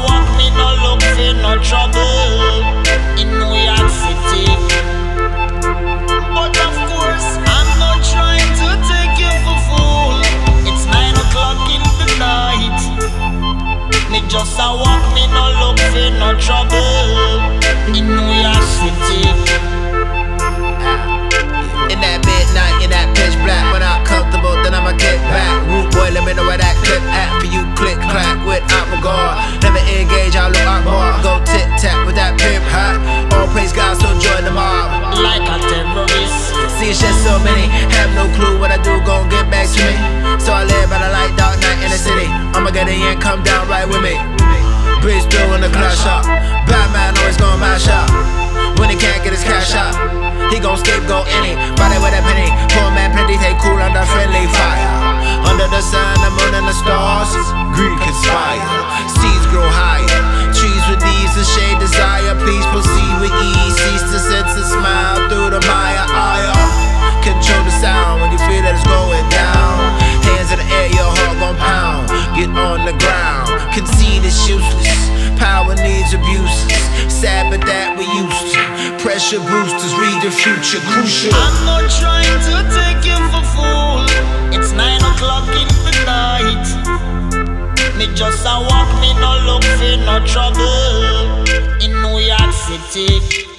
walk, me no look for no trouble in New York City. But of course, I'm not trying to take you for fool. It's 9 o'clock in the night. Me just a walk, me no look for no trouble in New York City. In that midnight, in that pitch black, when I'm comfortable, then I'ma get back. Root boy, let me know where that clip at. For you, click clack without regard. Never engage, I'll look out more. Go tit tat with that pimp hat. All praise God, so join the mob. Like a terrorist. See shit so many, have no clue what I do, gon' get back to me. So I live by the light, dark night in the city. I'ma get in, come down right with me. Breeze through in the clash up. Batman always gon' mash up. When he can't get his cash out, he gon' scapegoat anybody with a penny. Poor man plenty, take cool under friendly fire. Under the sun, the moon and the stars, greed conspire. Seeds grow higher, trees with leaves and shade desire. Please proceed with ease, cease to sense and smile through the Maya ire. Control the sound when you feel that it's going down. Hands in the air, your heart gon' pound. Get on the ground, concede is useless. Power needs abuses, sad but that we used to. Pressure boosters, read the future, crucial. I'm not trying to take you for fool. It's 9 o'clock in the night. Me just a walk, me no look for no trouble in New York City.